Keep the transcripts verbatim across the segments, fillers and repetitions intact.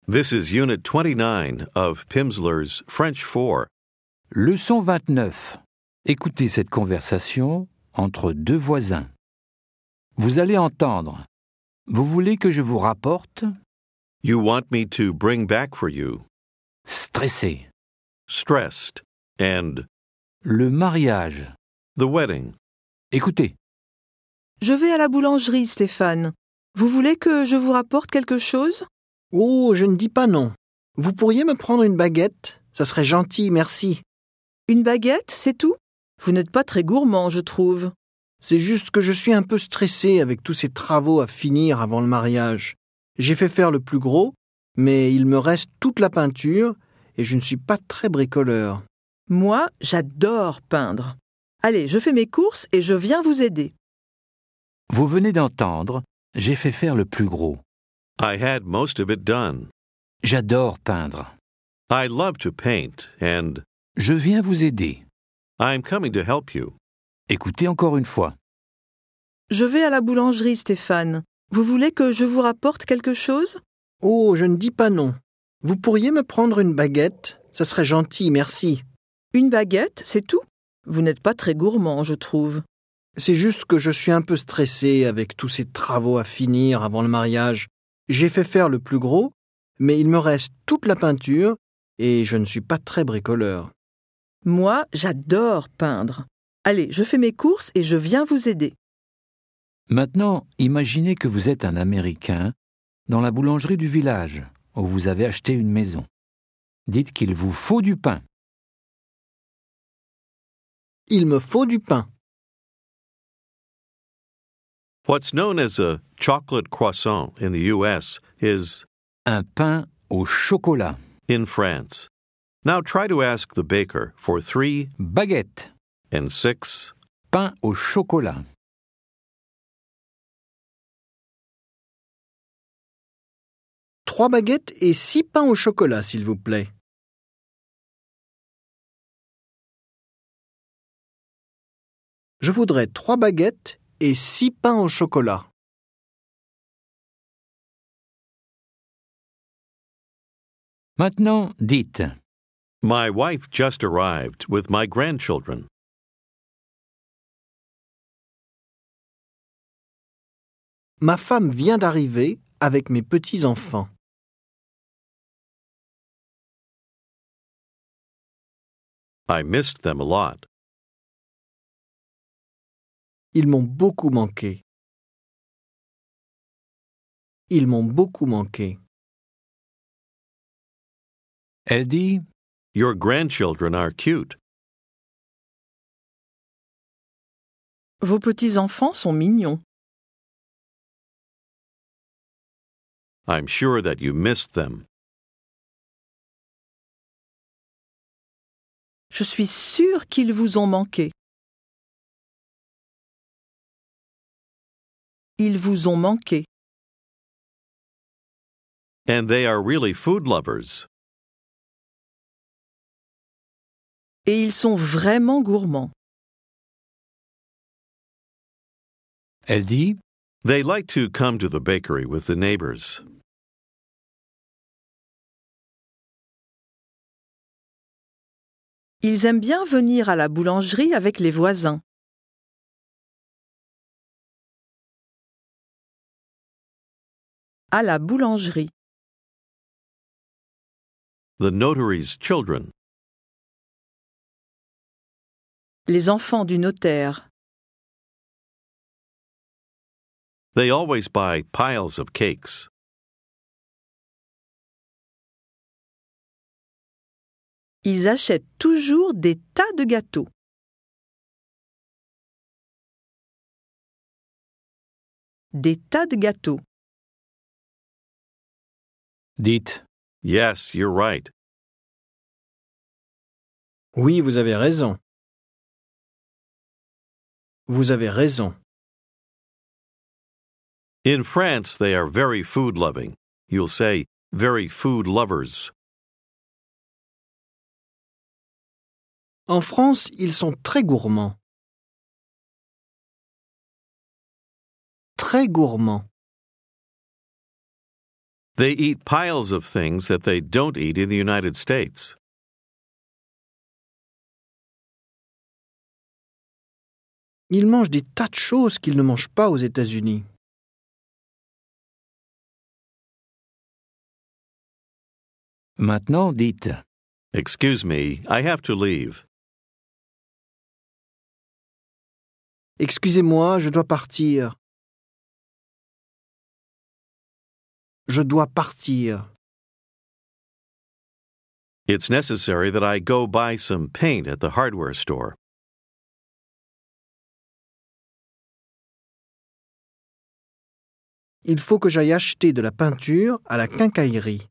This is Unit twenty-nine of Pimsleur's French four. Leçon vingt-neuf. Écoutez cette conversation entre deux voisins. Vous allez entendre. Vous voulez que je vous rapporte? You want me to bring back for you. Stressé. Stressed. And Le mariage. the wedding. Écoutez. Je vais à la boulangerie, Stéphane. Vous voulez que je vous rapporte quelque chose? Oh, je ne dis pas non. Vous pourriez me prendre une baguette? Ça serait gentil, merci. Une baguette, c'est tout? Vous n'êtes pas très gourmand, je trouve. C'est juste que je suis un peu stressé avec tous ces travaux à finir avant le mariage. J'ai fait faire le plus gros, mais il me reste toute la peinture et je ne suis pas très bricoleur. Moi, j'adore peindre. Allez, je fais mes courses et je viens vous aider. Vous venez d'entendre. J'ai fait faire le plus gros. I had most of it done. J'adore peindre. I love to paint, and Je viens vous aider. I'm coming to help you. Écoutez encore une fois. Je vais à la boulangerie, Stéphane. Vous voulez que je vous rapporte quelque chose? Oh, je ne dis pas non. Vous pourriez me prendre une baguette? Ça serait gentil, merci. Une baguette, c'est tout? Vous n'êtes pas très gourmand, je trouve. C'est juste que je suis un peu stressé avec tous ces travaux à finir avant le mariage. J'ai fait faire le plus gros, mais il me reste toute la peinture et je ne suis pas très bricoleur. Moi, j'adore peindre. Allez, je fais mes courses et je viens vous aider. Maintenant, imaginez que vous êtes un Américain dans la boulangerie du village où vous avez acheté une maison. Dites qu'il vous faut du pain. Il me faut du pain. What's known as a chocolate croissant in the U S is Un pain au chocolat. in France. Now try to ask the baker for three Baguette. and six. Pain au chocolat. Trois baguettes et six pains au chocolat, s'il vous plaît. Je voudrais trois baguettes et six pains au chocolat. Maintenant, dites. My wife just arrived with my grandchildren. Ma femme vient d'arriver avec mes petits-enfants. I missed them a lot. Ils m'ont beaucoup manqué. Ils m'ont beaucoup manqué. Elle dit. Your grandchildren are cute. Vos petits-enfants sont mignons. I'm sure that you missed them. Je suis sûre qu'ils vous ont manqué. Ils vous ont manqué. And they are really food lovers. Et ils sont vraiment gourmands. Elle dit. They like to come to the bakery with the neighbors. Ils aiment bien venir à la boulangerie avec les voisins. À la boulangerie. The notary's children. Les enfants du notaire. They always buy piles of cakes. Ils achètent toujours des tas de gâteaux. Des tas de gâteaux. Dites. Yes, you're right. Oui, vous avez raison. Vous avez raison. In France, they are very food-loving. You'll say, very food lovers. En France, ils sont très gourmands. Très gourmands. They eat piles of things that they don't eat in the United States. Ils mangent des tas de choses qu'ils ne mangent pas aux États-Unis. Maintenant, dites Excuse me, I have to leave. Excusez-moi, je dois partir. Je dois partir. It's necessary that I go buy some paint at the hardware store. Il faut que j'aille acheter de la peinture à la quincaillerie.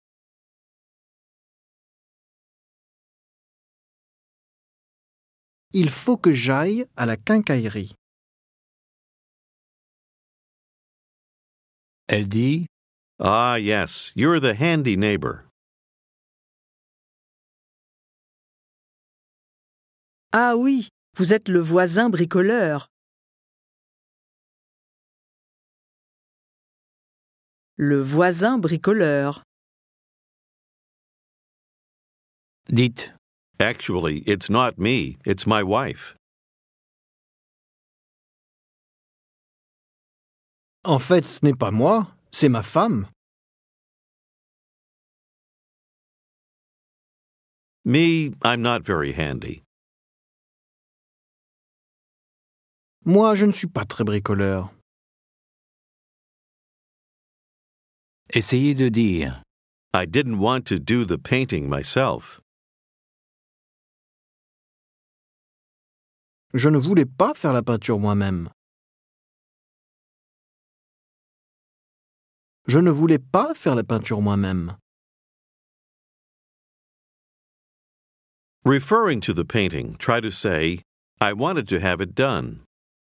Il faut que j'aille à la quincaillerie. Elle dit Ah, yes, you're the handy neighbor. Ah oui, vous êtes le voisin bricoleur. Le voisin bricoleur. Dites Actually, it's not me, it's my wife. En fait, ce n'est pas moi, c'est ma femme. Me, I'm not very handy. Moi, je ne suis pas très bricoleur. Essayez de dire I didn't want to do the painting myself. Je ne voulais pas faire la peinture moi-même. Je ne voulais pas faire la peinture moi-même. Referring to the painting, try to say, I wanted to have it done.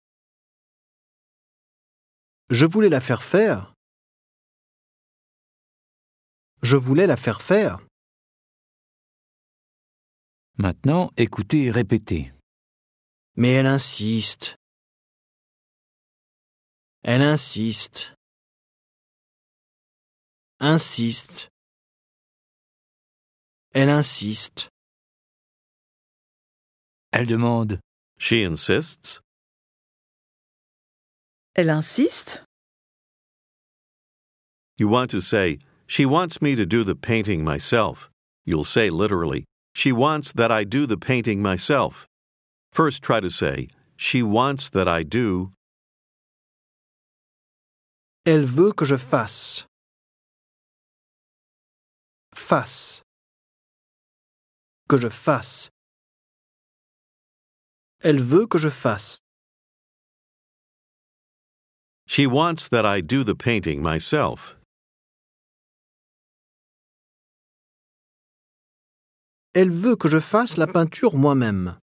Je voulais la faire faire. Je voulais la faire faire. Maintenant, écoutez et répétez. Mais elle insiste. Elle insiste. Insiste. Elle insiste. Elle demande She insists. Elle insiste. You want to say, she wants me to do the painting myself. You'll say literally, she wants that I do the painting myself. First try to say, she wants that I do. Elle veut que je fasse. Fasse. Que je fasse. Elle veut que je fasse. She wants that I do the painting myself. Elle veut que je fasse la peinture moi-même.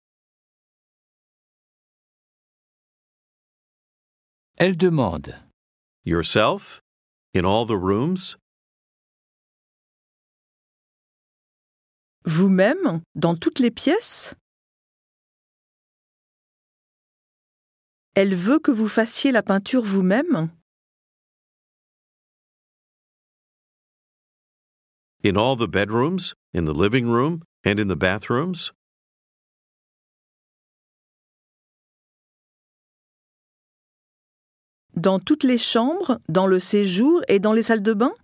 Elle demande Yourself? In all the rooms? Vous-même, dans toutes les pièces? Elle veut que vous fassiez la peinture vous-même? In all the bedrooms? In the living room? And in the bathrooms? Dans toutes les chambres, dans le séjour et dans les salles de bain?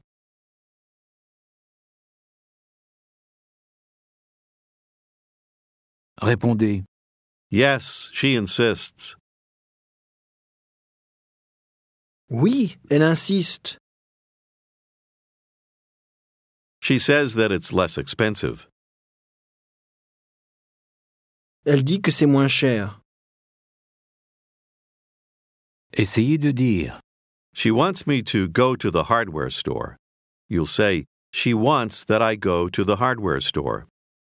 Répondez Yes, she insists. Oui, elle insiste. She says that it's less expensive. Elle dit que c'est moins cher. Essayez de dire She wants me to go to the hardware store. You'll say, she wants that I go to the hardware store.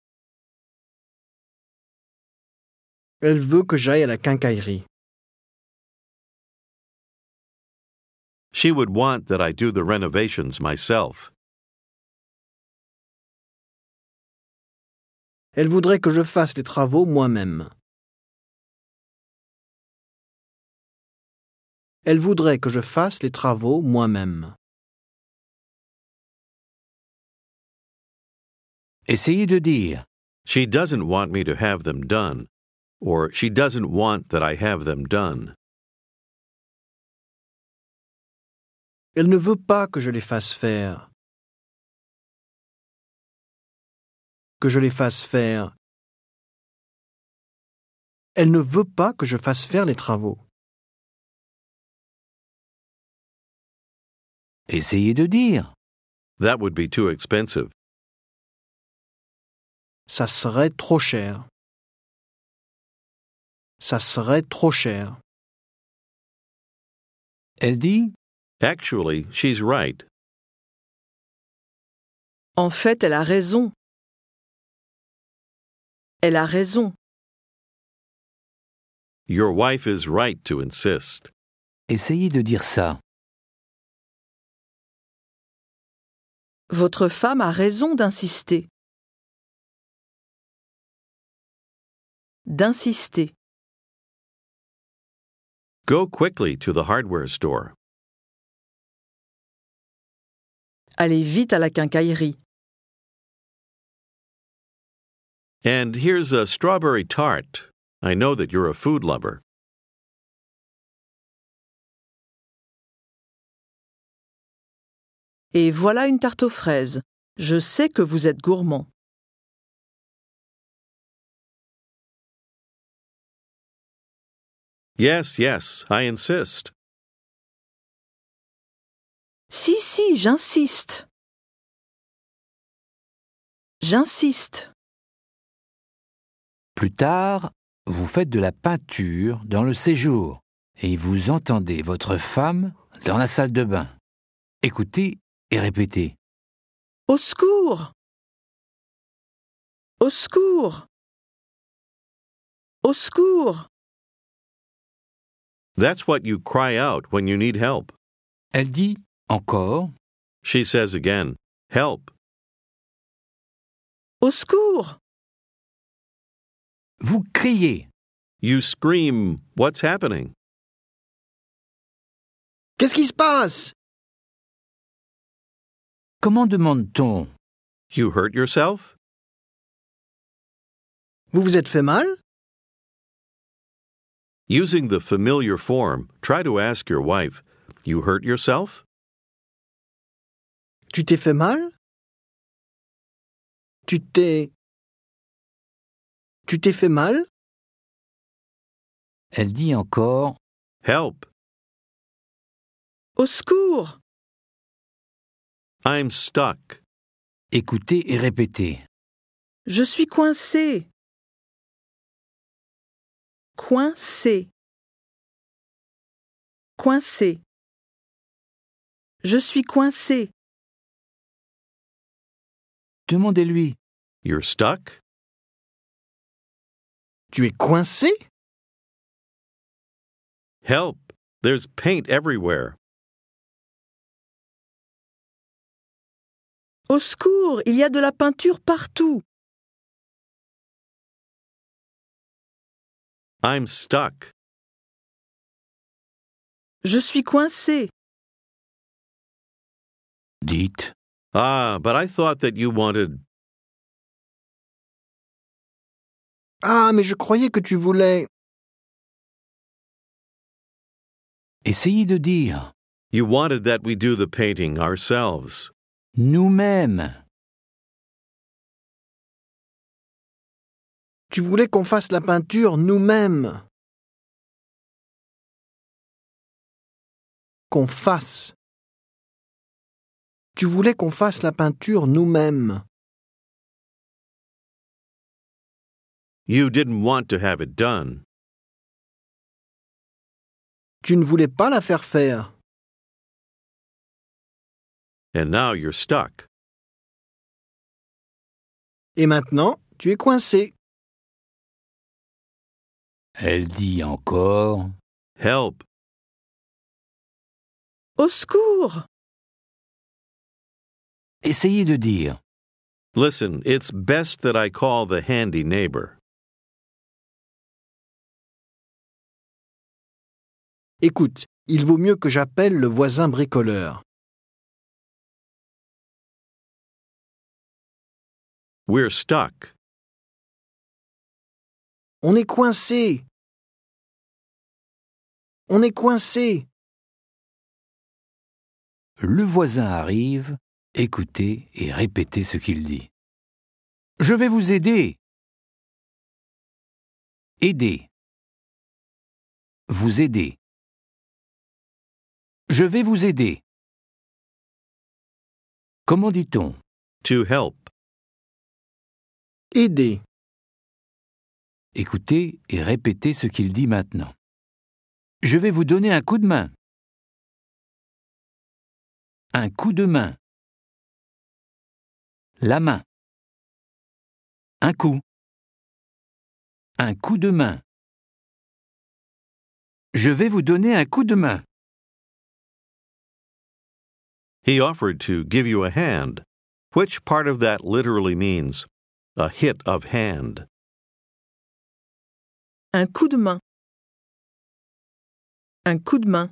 Elle veut que j'aille à la quincaillerie. She would want that I do the renovations myself. Elle voudrait que je fasse les travaux moi-même. Elle voudrait que je fasse les travaux moi-même. Essayez de dire She doesn't want me to have them done. Or she doesn't want that I have them done. Elle ne veut pas que je les fasse faire. Que je les fasse faire. Elle ne veut pas que je fasse faire les travaux. Essayez de dire That would be too expensive. Ça serait trop cher. Ça serait trop cher. Elle dit Actually, she's right. En fait, elle a raison. Elle a raison. Your wife is right to insist. Essayez de dire ça. Votre femme a raison d'insister. D'insister. Go quickly to the hardware store. Allez vite à la quincaillerie. And here's a strawberry tart. I know that you're a food lover. Et voilà une tarte aux fraises. Je sais que vous êtes gourmand. Yes, yes, I insist. Si, si, j'insiste. J'insiste. Plus tard, vous faites de la peinture dans le séjour et vous entendez votre femme dans la salle de bain. Écoutez et répétez. Au secours! Au secours! Au secours! That's what you cry out when you need help. Elle dit encore. She says again, help. Au secours! Vous criez. You scream, what's happening? Qu'est-ce qui se passe? Comment demande-t-on? You hurt yourself? Vous vous êtes fait mal? Using the familiar form, try to ask your wife, you hurt yourself? Tu t'es fait mal? Tu t'es... Tu t'es fait mal? Elle dit encore. Help. Au secours! I'm stuck. Écoutez et répétez. Je suis coincé. Coincé. Coincé. Je suis coincé. Demandez-lui. You're stuck? Tu es coincé? Help. There's paint everywhere. Au secours, il y a de la peinture partout. I'm stuck. Je suis coincé. Dites. Ah, but I thought that you wanted... Ah, mais je croyais que tu voulais... Essayez de dire. You wanted that we do the painting ourselves. Nous-mêmes. Tu voulais qu'on fasse la peinture nous-mêmes. Qu'on fasse. Tu voulais qu'on fasse la peinture nous-mêmes. You didn't want to have it done. Tu ne voulais pas la faire faire. And now you're stuck. Et maintenant, tu es coincé. Elle dit encore. Help. Au secours! Essayez de dire. Listen, it's best that I call the handy neighbor. Écoute, il vaut mieux que j'appelle le voisin bricoleur. We're stuck. On est coincé. On est coincé. Le voisin arrive, écoutez et répétez ce qu'il dit. Je vais vous aider. Aider. Vous aider. Je vais vous aider. Comment dit-on? To help. Aider. Écoutez et répétez ce qu'il dit maintenant. Je vais vous donner un coup de main. Un coup de main. La main. Un coup. Un coup de main. Je vais vous donner un coup de main. He offered to give you a hand. Which part of that literally means a hit of hand? Un coup de main. Un coup de main.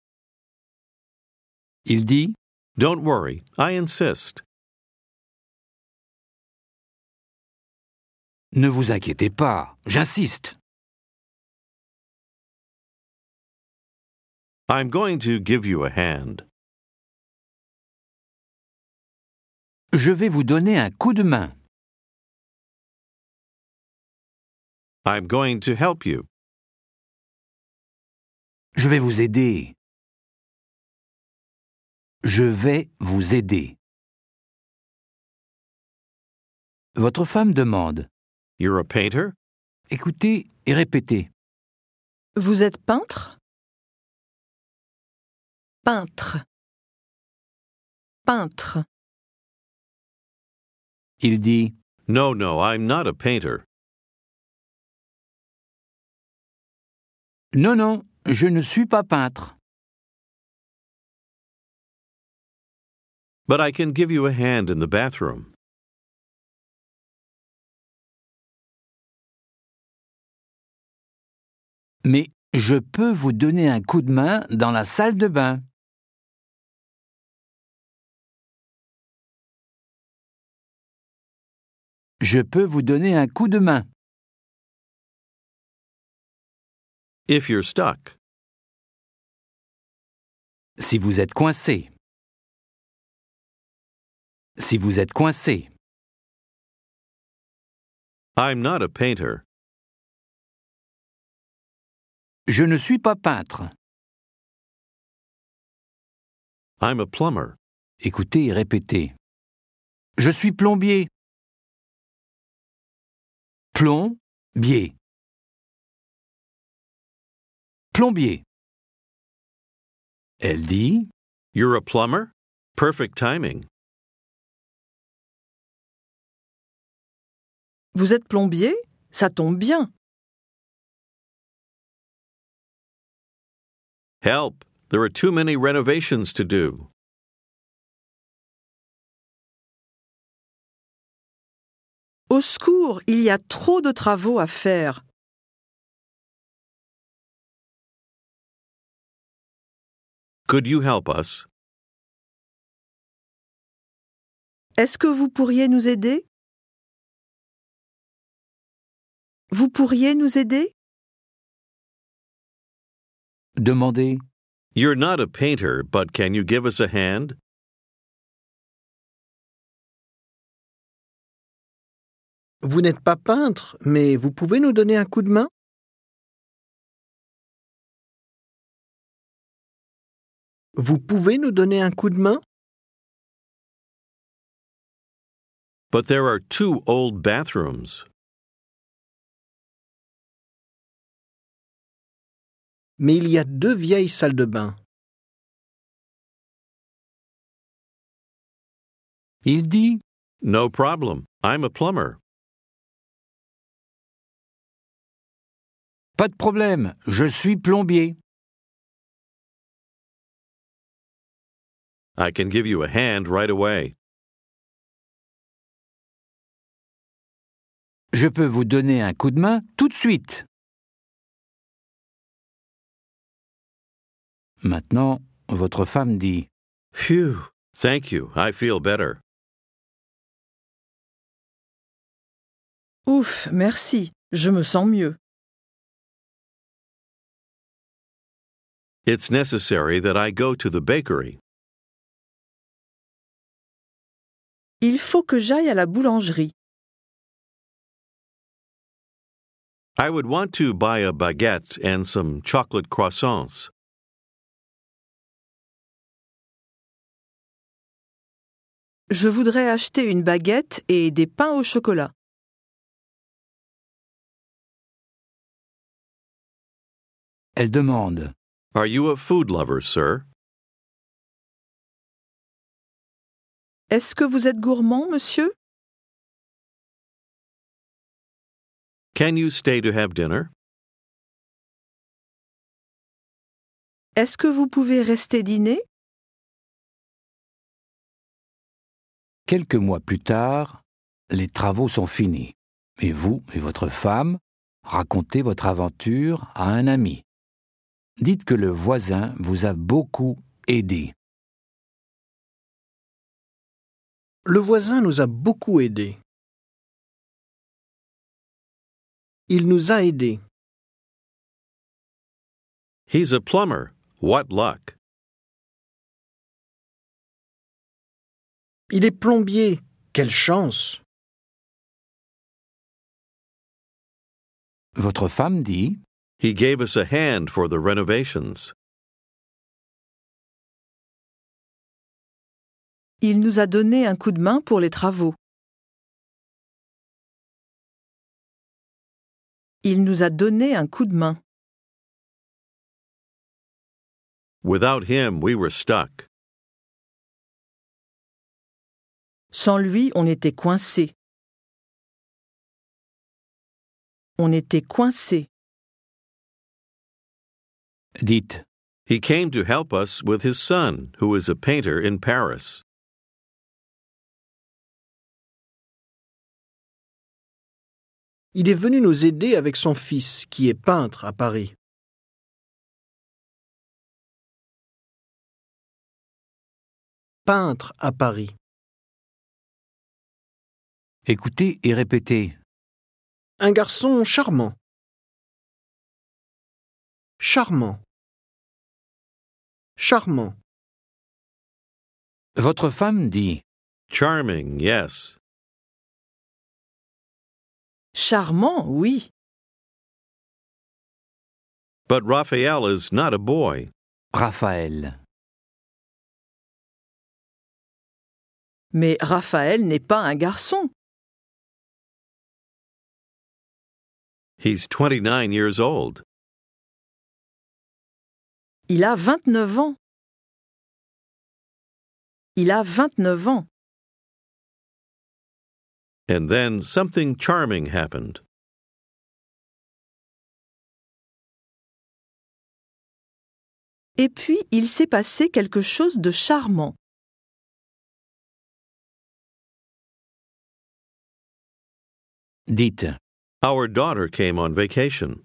Il dit Don't worry, I insist. « Ne vous inquiétez pas, j'insiste. I'm going to give you a hand. Je vais vous donner un coup de main. I'm going to help you. Je vais vous aider. Je vais vous aider. » Votre femme demande. You're a painter? Écoutez et répétez. Vous êtes peintre? Peintre. Peintre. Il dit No, no, I'm not a painter. « Non, non, je ne suis pas peintre. But I can give you a hand in the bathroom. Mais je peux vous donner un coup de main dans la salle de bain. » Je peux vous donner un coup de main. If you're stuck. Si vous êtes coincé. Si vous êtes coincé. I'm not a painter. Je ne suis pas peintre. I'm a plumber. Écoutez et répétez. Je suis plombier. Plombier. Plombier. Elle dit You're a plumber? Perfect timing. Vous êtes plombier? Ça tombe bien. Help! There are too many renovations to do. Au secours, il y a trop de travaux à faire. Could you help us? Est-ce que vous pourriez nous aider? Vous pourriez nous aider? Demandez. You're not a painter, but can you give us a hand? Vous n'êtes pas peintre, mais vous pouvez nous donner un coup de main? Vous pouvez nous donner un coup de main? But there are two old bathrooms. Mais il y a deux vieilles salles de bain. Il dit No problem. I'm a plumber. Pas de problème, je suis plombier. I can give you a hand right away. Je peux vous donner un coup de main tout de suite. Maintenant, votre femme dit Phew. Thank you. I feel better. Ouf, merci, je me sens mieux. It's necessary that I go to the bakery. Il faut que j'aille à la boulangerie. I would want to buy a baguette and some chocolate croissants. Je voudrais acheter une baguette et des pains au chocolat. Elle demande. Are you a food lover, sir? Est-ce que vous êtes gourmand, monsieur? Can you stay to have dinner? Est-ce que vous pouvez rester dîner? Quelques mois plus tard, les travaux sont finis. Et vous et votre femme racontez votre aventure à un ami. Dites que le voisin vous a beaucoup aidé. Le voisin nous a beaucoup aidés. Il nous a aidés. He's a plumber. What luck. Il est plombier. Quelle chance! Votre femme dit. He gave us a hand for the renovations. Il nous a donné un coup de main pour les travaux. Il nous a donné un coup de main. Without him, we were stuck. Sans lui, on était coincés. On était coincés. Dites. He came to help us with his son, who is a painter in Paris. Il est venu nous aider avec son fils, qui est peintre à Paris. Peintre à Paris. Écoutez et répétez. Un garçon charmant. Charmant. Charmant. Votre femme dit. Charming, yes. Charmant, oui. But Raphael is not a boy. Raphaël. Mais Raphaël n'est pas un garçon. He's twenty-nine years old. Il a vingt-neuf ans. Il a vingt-neuf ans. And then something charming happened. Et puis, il s'est passé quelque chose de charmant. Dites. Our daughter came on vacation.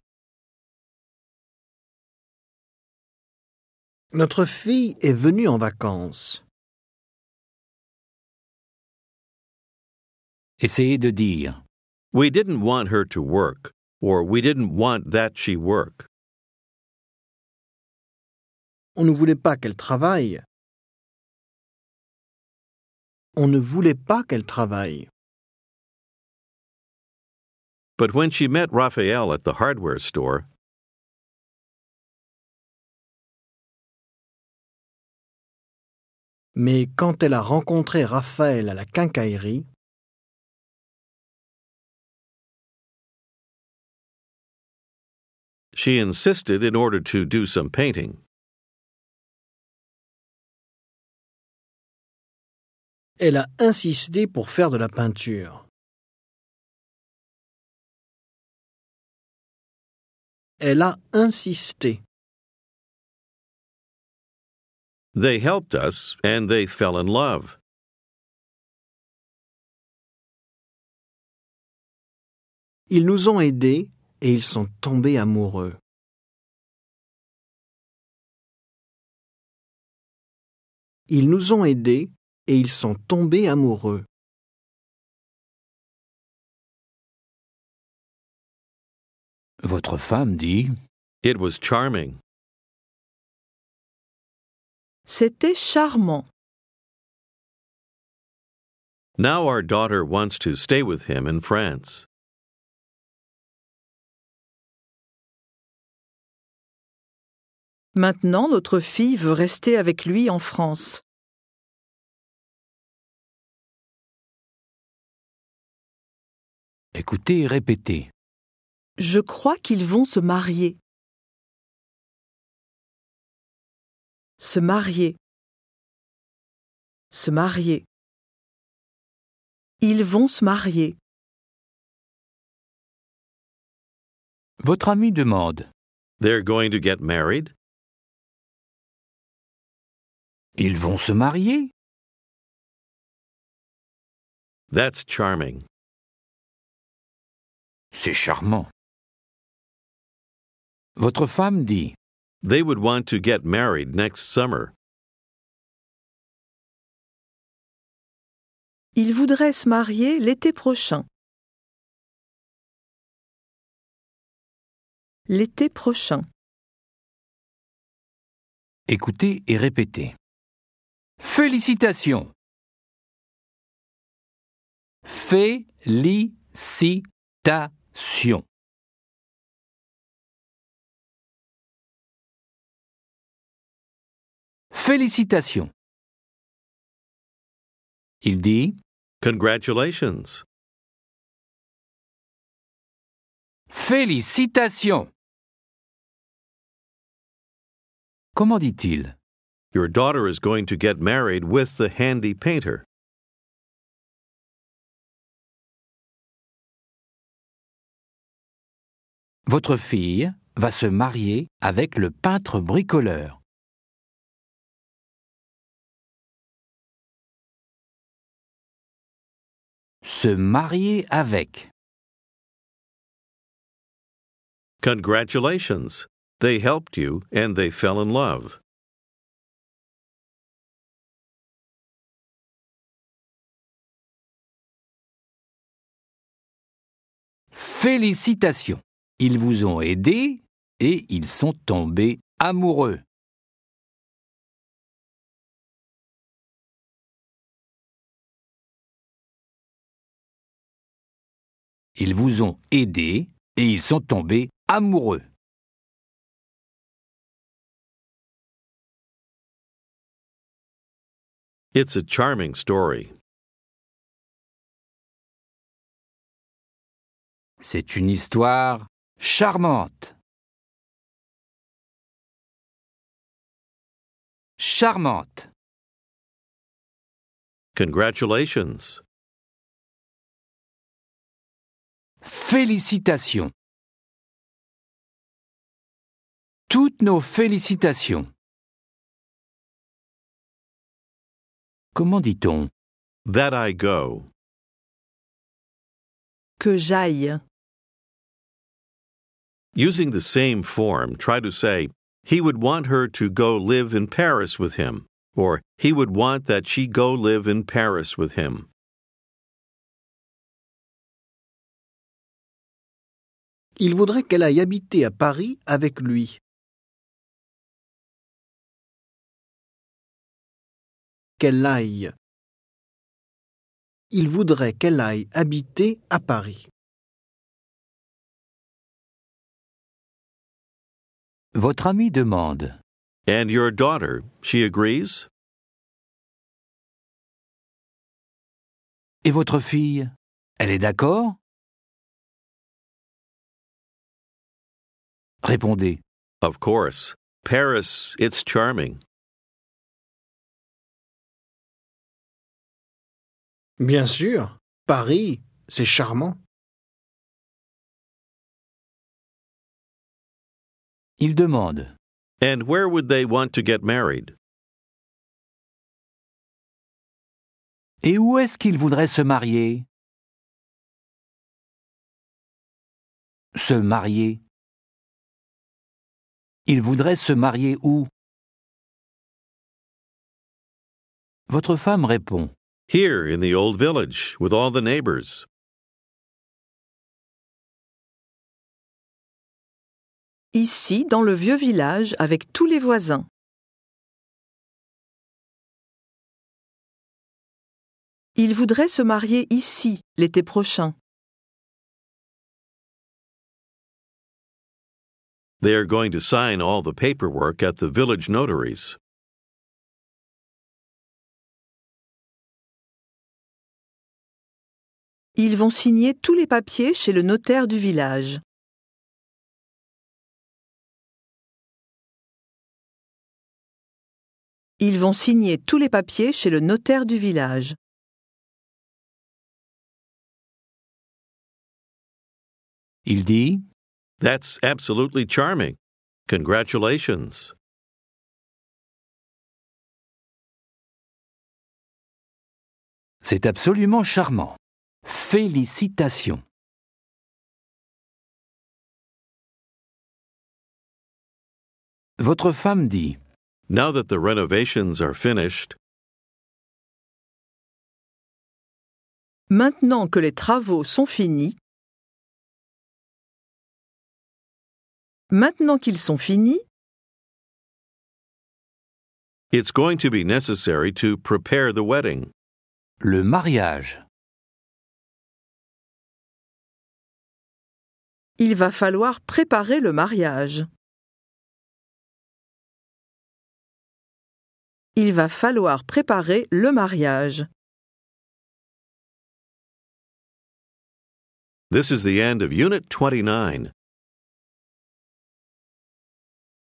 Notre fille est venue en vacances. Essayez de dire. We didn't want her to work, or we didn't want that she work. On ne voulait pas qu'elle travaille. On ne voulait pas qu'elle travaille. But when she met Raphael at the hardware store, Mais quand elle a rencontré Raphaël à la quincaillerie, she insisted in order to do some painting. elle a insisté pour faire de la peinture. Elle a insisté. They helped us, and they fell in love. Ils nous ont aidés et ils sont tombés amoureux. Ils nous ont aidés et ils sont tombés amoureux. Votre femme dit It was charming. C'était charmant. Now our daughter wants to stay with him in France. Maintenant, notre fille veut rester avec lui en France. Écoutez et répétez. Je crois qu'ils vont se marier. Se marier. Se marier. Ils vont se marier. Votre ami demande. They're going to get married? Ils vont se marier? That's charming. C'est charmant. Votre femme dit. They would want to get married next summer. Ils voudraient se marier l'été prochain. L'été prochain. Écoutez et répétez. Félicitations. Félicitations. Félicitations. Il dit Congratulations. Félicitations. Comment dit-il? Your daughter is going to get married with the handy painter. Votre fille va se marier avec le peintre bricoleur. Se marier avec. Congratulations. They helped you and they fell in love. Félicitations. Ils vous ont aidé et ils sont tombés amoureux. Ils vous ont aidé et ils sont tombés amoureux. It's a charming story. C'est une histoire charmante. Charmante. Congratulations. Félicitations. Toutes nos félicitations. Comment dit-on? That I go. Que j'aille. Using the same form, try to say, he would want her to go live in Paris with him, or he would want that she go live in Paris with him. Il voudrait qu'elle aille habiter à Paris avec lui. Qu'elle aille. Il voudrait qu'elle aille habiter à Paris. Votre ami demande. And your daughter, she agrees? Et votre fille? Elle est d'accord? Répondez. Of course. Paris, it's charming. Bien sûr, Paris, c'est charmant. Il demande. And where would they want to get married? Et où est-ce qu'il voudrait se marier? Se marier. Il voudrait se marier où? Votre femme répond. Here in the old village, with all the neighbors. ici, dans le vieux village, avec tous les voisins. Il voudrait se marier ici, l'été prochain. They are going to sign all the paperwork at the village notary's. Ils vont signer tous les papiers chez le notaire du village. Ils vont signer tous les papiers chez le notaire du village. Il dit « That's absolutely charming. Congratulations. C'est absolument charmant. Félicitations. Votre femme dit Now that the renovations are finished, Maintenant que les travaux sont finis, Maintenant qu'ils sont finis, it's going to be necessary to prepare the wedding. le mariage. il va falloir préparer le mariage. Il va falloir préparer le mariage. This is the end of Unit twenty-nine.